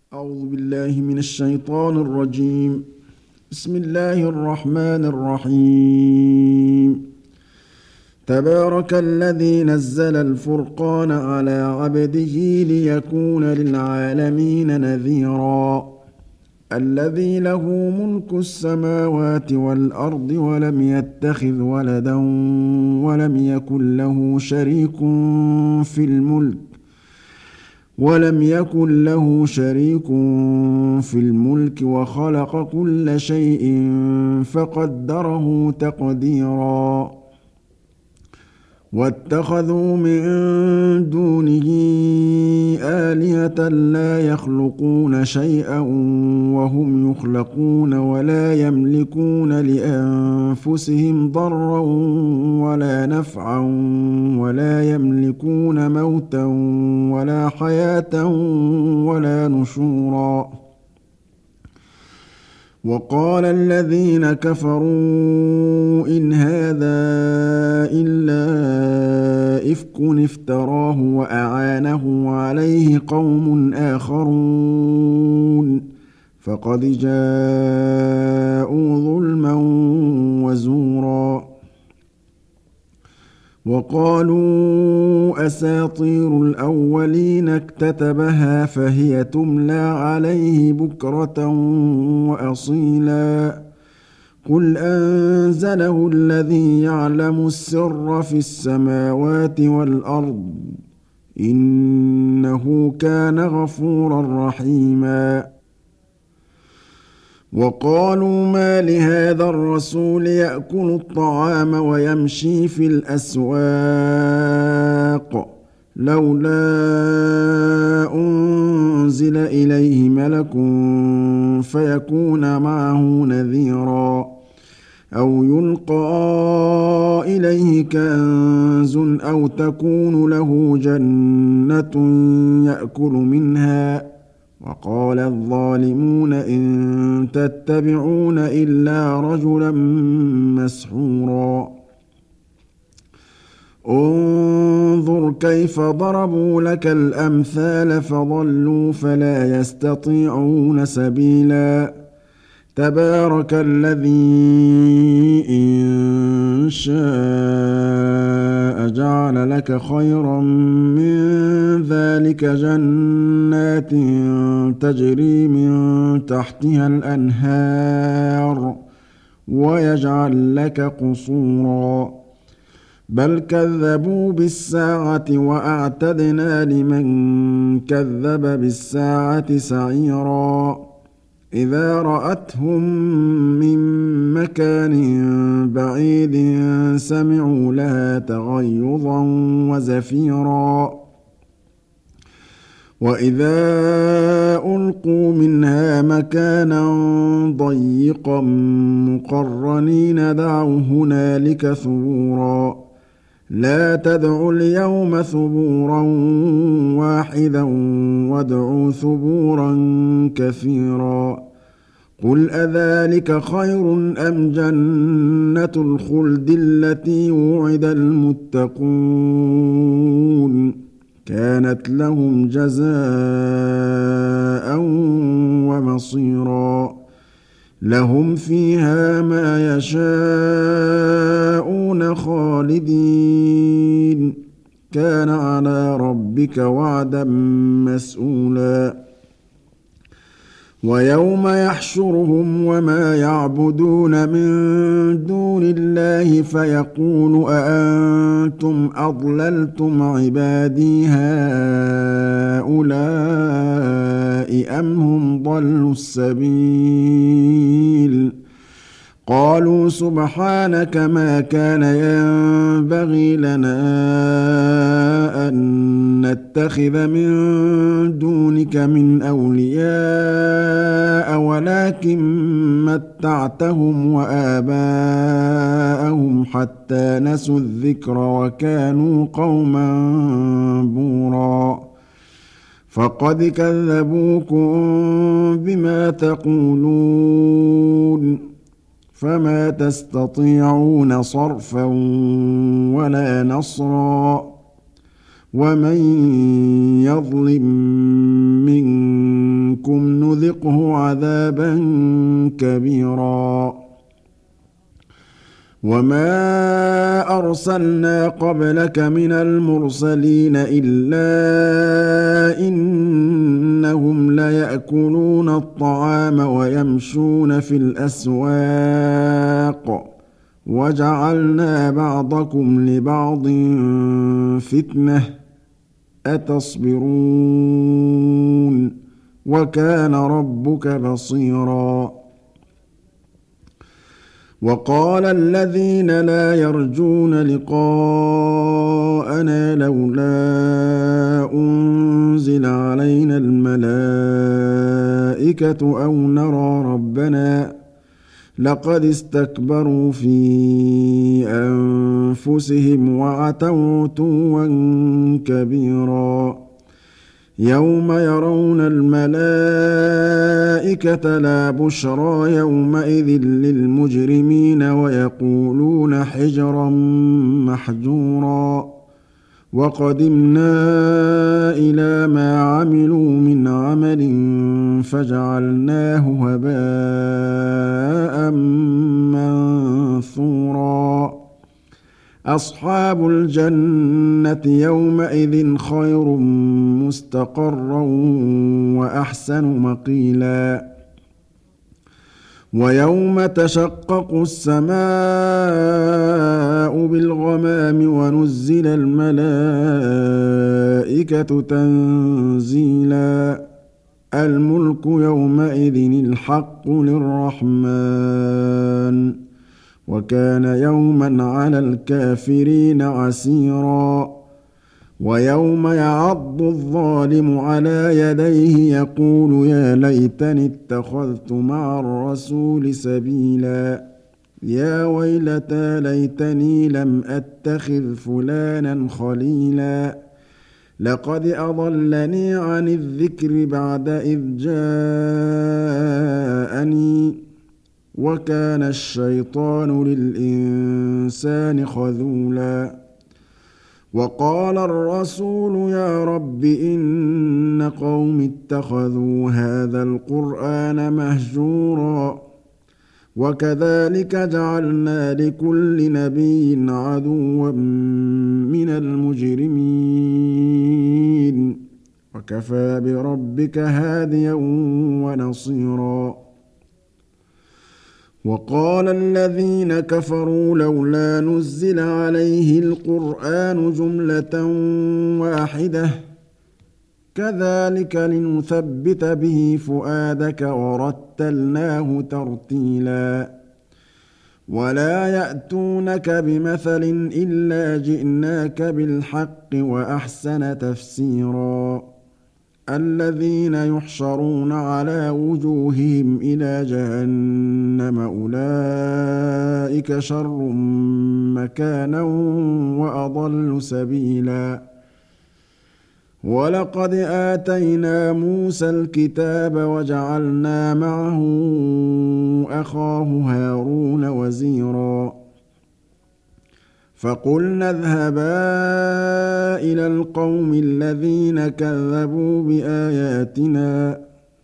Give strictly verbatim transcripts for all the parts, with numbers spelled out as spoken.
أعوذ بالله من الشيطان الرجيم. بسم الله الرحمن الرحيم. تبارك الذي نزل الفرقان على عبده ليكون للعالمين نذيرا. الذي له ملك السماوات والأرض ولم يتخذ ولدا ولم يكن له شريك في الملك ولم يكن له شريك في الملك وخلق كل شيء فقدره تقديرا. واتخذوا من دونه آلهة لا يخلقون شيئا وهم يخلقون ولا يملكون لأنفسهم ضرا ولا نفعا ولا يملكون موتا ولا حياة ولا نشورا. وقال الذين كفروا إن هذا إلا إفك افتراه وأعانه عليه قوم آخرون فقد جاءوا ظلما وزورا. وقالوا أساطير الأولين اكتتبها فهي تملى عليه بكرة وأصيلا. قل أنزله الذي يعلم السر في السماوات والأرض إنه كان غفورا رحيما. وقالوا ما لهذا الرسول يأكل الطعام ويمشي في الأسواق لولا أنزل إليه ملك فيكون معه نذيرا أو يلقى إليه كنز أو تكون له جنة يأكل منها. وقال الظالمون إن تتبعون إلا رجلا مسحورا. انظر كيف ضربوا لك الأمثال فضلوا فلا يستطيعون سبيلا. تبارك الذي إن شاء جعل لك خيرا من ذلك جنات تجري من تحتها الأنهار ويجعل لك قصورا. بل كذبوا بالساعة وأعتدنا لمن كذب بالساعة سعيرا. إذا رأتهم من مكان بعيد سمعوا لها تغيظا وزفيرا. وإذا ألقوا منها مكانا ضيقا مقرنين دعوا هنالك ثبورا. لا تدعوا اليوم ثبورا واحدا وادعوا ثبورا كثيرا. قل أذلك خير أم جنة الخلد التي وعد المتقون كانت لهم جزاء ومصيرا. لهم فيها ما يشاءون خالدين كان على ربك وعدا مسئولا. ويوم يحشرهم وما يعبدون من دون الله فيقول أأنتم أضللتم عبادي هؤلاء أم هم ضلوا السبيل. قالوا سبحانك ما كان ينبغي لنا أن نتخذ من دونك من أولياء ولكن متعتهم وآباءهم حتى نسوا الذكر وكانوا قوما بورا. فقد كذبوكم بما تقولون فما تستطيعون صرفا ولا نصرا. ومن يظلم منكم نذقه عذابا كبيرا وما أرسلنا قبلك من المرسلين إلا إنهم ليأكلون الطعام ويمشون في الأسواق وجعلنا بعضكم لبعض فتنة أتصبرون وكان ربك بصيرا وقال الذين لا يرجون لقاءنا لولا أنزل علينا الملائكة أو نرى ربنا لقد استكبروا في أنفسهم وعتوا عتوا كبيرا يوم يرون الملائكة لا بشرى يومئذ للمجرمين ويقولون حجرا محجورا وقدمنا إلى ما عملوا من عمل فجعلناه هباء منثورا أصحاب الجنة يومئذ خير مستقرا وأحسن مقيلا ويوم تشقق السماء بالغمام ونزل الملائكة تنزيلا الملك يومئذ الحق للرحمن وكان يوما على الكافرين عسيرا ويوم يعض الظالم على يديه يقول يا ليتني اتخذت مع الرسول سبيلا يا ويلتى ليتني لم أتخذ فلانا خليلا لقد أضلني عن الذكر بعد إذ جاءني وكان الشيطان للإنسان خذولا وقال الرسول يا رب إن قوم اتخذوا هذا القرآن مهجورا وكذلك جعلنا لكل نبي عدوا من المجرمين وكفى بربك هاديا ونصيرا وقال الذين كفروا لولا نزل عليه القرآن جملة واحدة كذلك لنثبت به فؤادك ورتلناه ترتيلا ولا يأتونك بمثل إلا جئناك بالحق وأحسن تفسيرا الذين يحشرون على وجوههم إلى جهنم أولئك شر مكانا وأضل سبيلا ولقد آتينا موسى الكتاب وجعلنا معه أخاه هارون وزيرا فقلنا اذهبا إلى القوم الذين كذبوا بآياتنا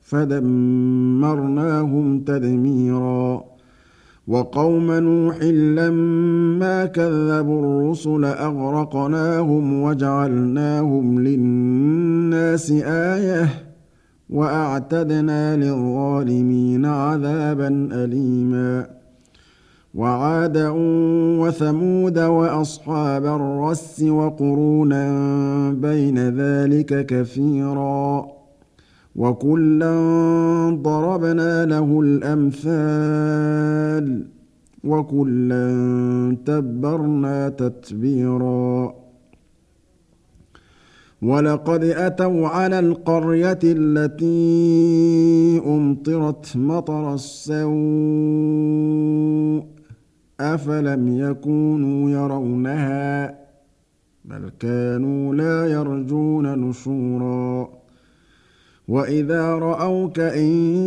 فدمرناهم تدميرا وقوم نوح لما كذبوا الرسل أغرقناهم وجعلناهم للناس آية وأعتدنا للظالمين عذابا أليما وعادا وثمود وأصحاب الرس وقرونا بين ذلك كثيرا وكلا ضربنا له الأمثال وكلا تبرنا تتبيرا ولقد أتوا على القرية التي أمطرت مطر السوء أفلم يكونوا يرونها بل كانوا لا يرجون نشورا وإذا رأوك إن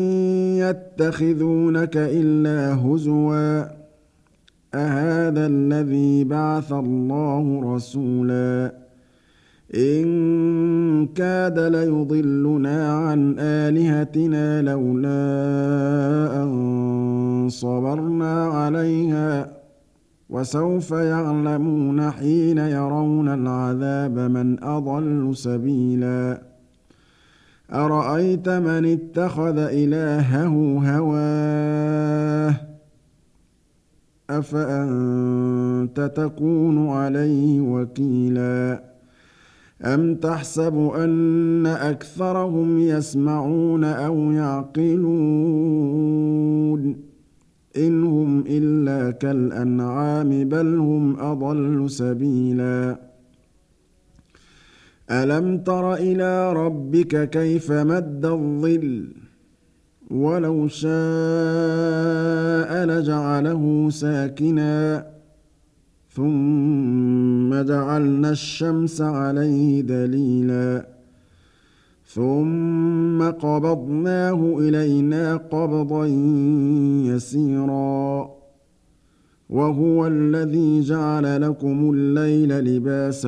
يتخذونك إلا هزوا أهذا الذي بعث الله رسولا إن كاد ليضلنا عن آلهتنا لولا أن صبرنا عليها وسوف يعلمون حين يرون العذاب من أضل سبيلا أرأيت من اتخذ إلهه هواه أفأنت تكون عليه وكيلا أم تحسب أن أكثرهم يسمعون أو يعقلون إن هم إلا كالأنعام بل هم أضل سبيلا ألم تر إلى ربك كيف مد الظل ولو شاء لجعله ساكنا ثم جعلنا الشمس عليه دليلا ثم قبضناه إلينا قبضا يسيرا وهو الذي جعل لكم الليل لباسا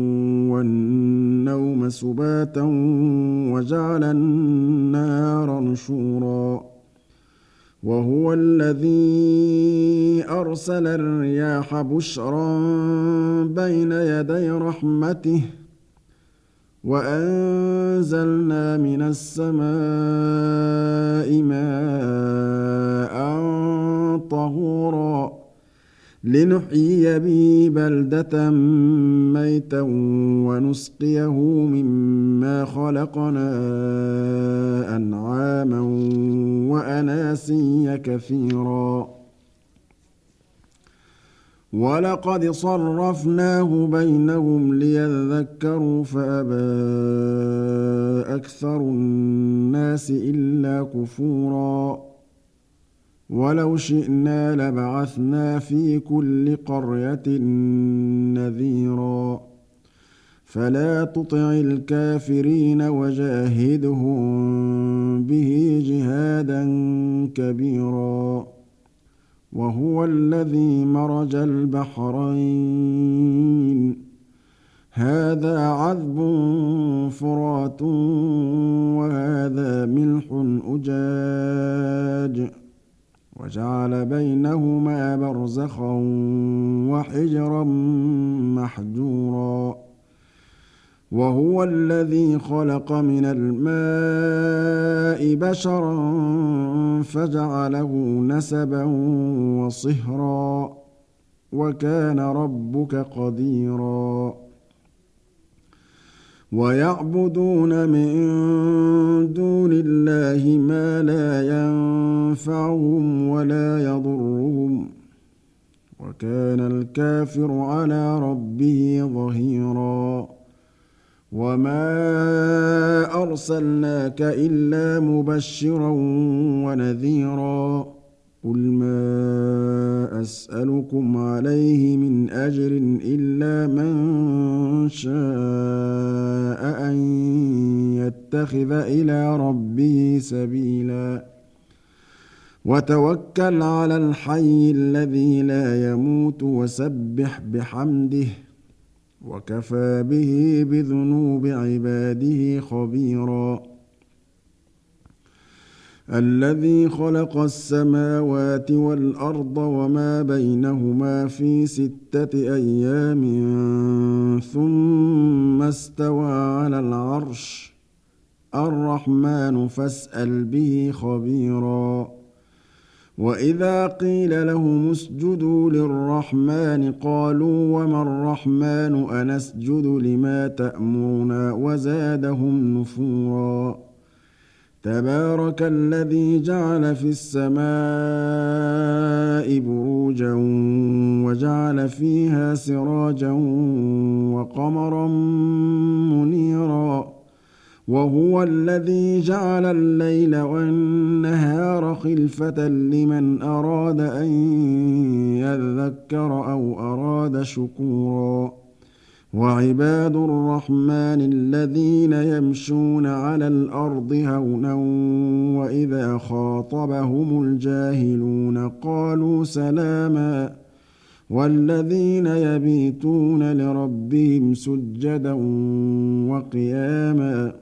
والنوم سباتا وجعل النهار نشورا وهو الذي أرسل الرياح بشرا بين يدي رحمته وأنزلنا من السماء ماء طهورا لنحيي به بلدة ميتا ونسقيه مما خلقنا أنعاما وأناسيا كثيرا ولقد صرفناه بينهم ليذكروا فأبى أكثر الناس إلا كفورا ولو شئنا لبعثنا في كل قرية نذيرا فلا تطع الكافرين وجاهدهم به جهادا كبيرا وهو الذي مرج البحرين هذا عذب فرات وهذا ملح أجاج وجعل بينهما برزخا وحجرا محجورا وهو الذي خلق من الماء بشرا فجعله نسبا وصهرا وكان ربك قديرا ويعبدون من دون الله ما لا ينفعهم ولا يضرهم وكان الكافر على ربه ظهيرا وما أرسلناك إلا مبشرا ونذيرا قل ما أسألكم عليه من أجر إلا من شاء أن يتخذ إلى ربه سبيلا وتوكل على الحي الذي لا يموت وسبح بحمده وكفى به بذنوب عباده خبيرا الذي خلق السماوات والأرض وما بينهما في ستة أيام ثم استوى على العرش الرحمن فاسأل به خبيرا وإذا قيل لهم اسجدوا للرحمن قالوا وما الرحمن أنسجد لما تأمرنا وزادهم نفورا تبارك الذي جعل في السماء بروجا وجعل فيها سراجا وقمرا منيرا وهو الذي جعل الليل والنهار خلفة لمن أراد أن يذكر أو أراد شكورا وعباد الرحمن الذين يمشون على الأرض هونا وإذا خاطبهم الجاهلون قالوا سلاما والذين يبيتون لربهم سجدا وقياما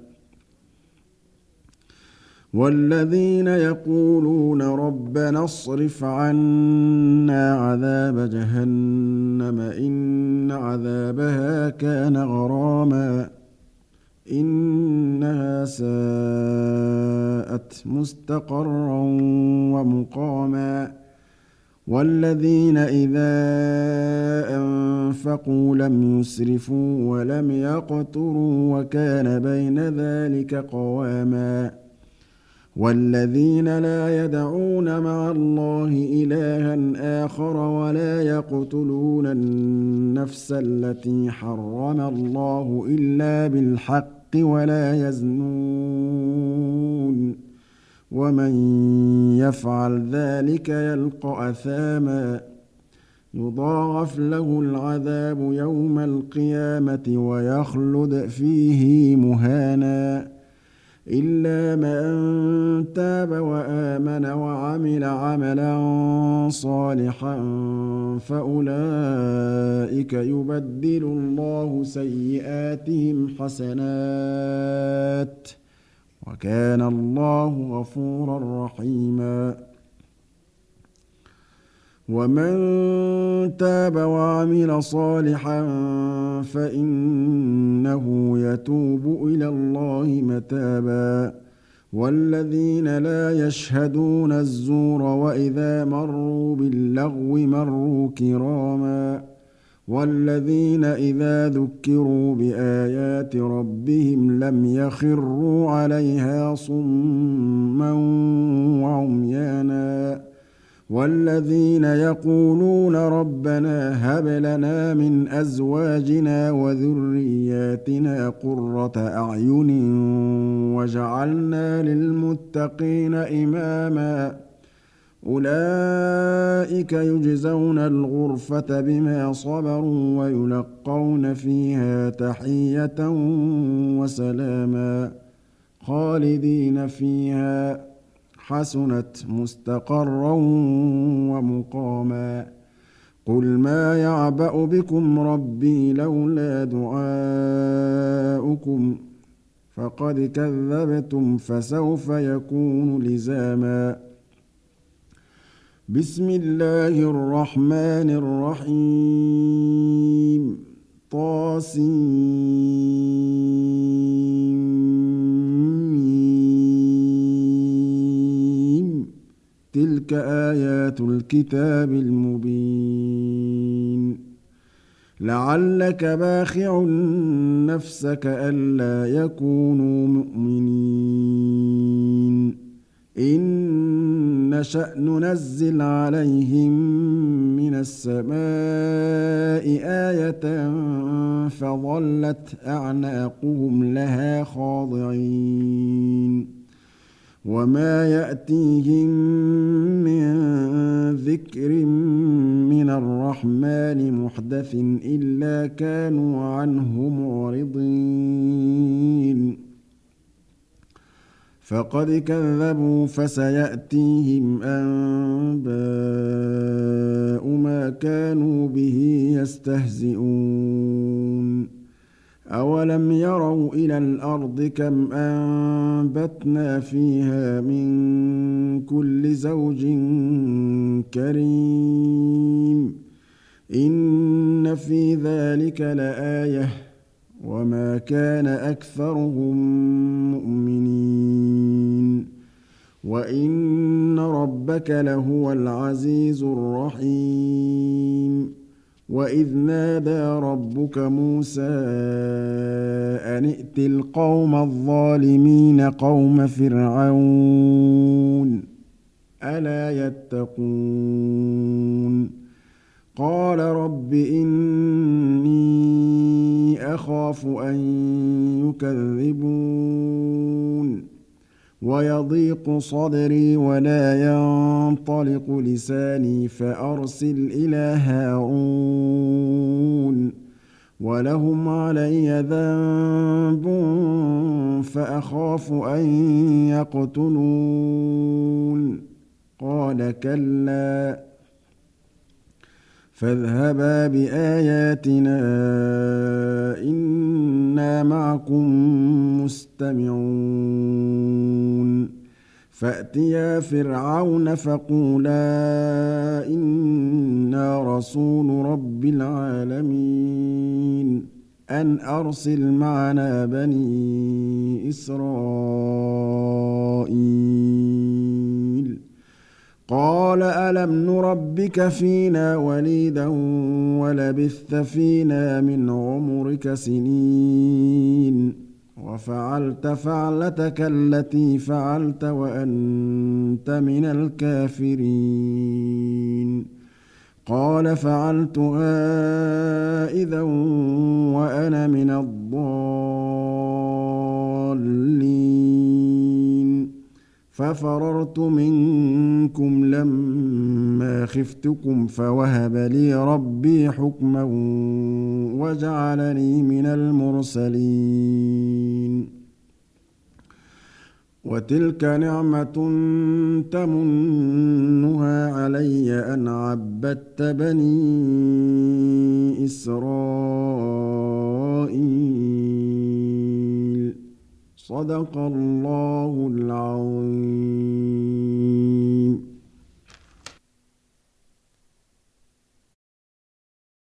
والذين يقولون ربنا اصرف عنا عذاب جهنم إن عذابها كان غراما إنها ساءت مستقرا ومقاما والذين إذا أنفقوا لم يسرفوا ولم يقتروا وكان بين ذلك قواما والذين لا يدعون مع الله إلها آخر ولا يقتلون النفس التي حرم الله إلا بالحق ولا يزنون ومن يفعل ذلك يلقى أثاما يضاعف له العذاب يوم القيامة ويخلد فيه مهانا إلا من تاب وآمن وعمل عملا صالحا فأولئك يبدل الله سيئاتهم حسنات وكان الله غفورا رحيما ومن تاب وعمل صالحا فإنه يتوب إلى الله متابا والذين لا يشهدون الزور وإذا مروا باللغو مروا كراما والذين إذا ذكروا بآيات ربهم لم يخروا عليها صما وعميانا والذين يقولون ربنا هب لنا من أزواجنا وذرياتنا قرة أعين وجعلنا للمتقين إماما أولئك يجزون الغرفة بما صبروا ويلقون فيها تحية وسلاما خالدين فيها حسنت مستقرا ومقاما قل ما يعبأ بكم ربي لولا دعاؤكم فقد كذبتم فسوف يكون لزاما بسم الله الرحمن الرحيم طاسيم تلك آيات الكتاب المبين لعلك باخع نفسك ألا يكونوا مؤمنين إن نشأ ننزل عليهم من السماء آية فظلت أعناقهم لها خاضعين وما يأتيهم من ذكر من الرحمن محدث إلا كانوا عنه معرضين فقد كذبوا فسيأتيهم أنباء ما كانوا به يستهزئون أولم يروا إلى الأرض كم أنبتنا فيها من كل زوج كريم إن في ذلك لآية وما كان أكثرهم مؤمنين وإن ربك لهو العزيز الرحيم وإذ نادى ربك موسى أن ائت القوم الظالمين قوم فرعون ألا يتقون قال رب إني أخاف أن يكذبون ويضيق صدري ولا ينطلق لساني فأرسل إلى هارون ولهم علي ذنب فأخاف أن يقتلون قال كلا فاذهبا بآياتنا إنا معكم مستمعون فأتيا فرعون فقولا إنا رسول رب العالمين أن أرسل معنا بني إسرائيل قال ألم نربك فينا وليدا ولبثت فينا من عمرك سنين وفعلت فعلتك التي فعلت وأنت من الكافرين قال فعلتها إذا وأنا من الضالين ففررت منكم لما خفتكم فوهب لي ربي حكما وجعلني من المرسلين وتلك نعمة تمنها علي أن عبدت بني إسرائيل صدق الله العظيم.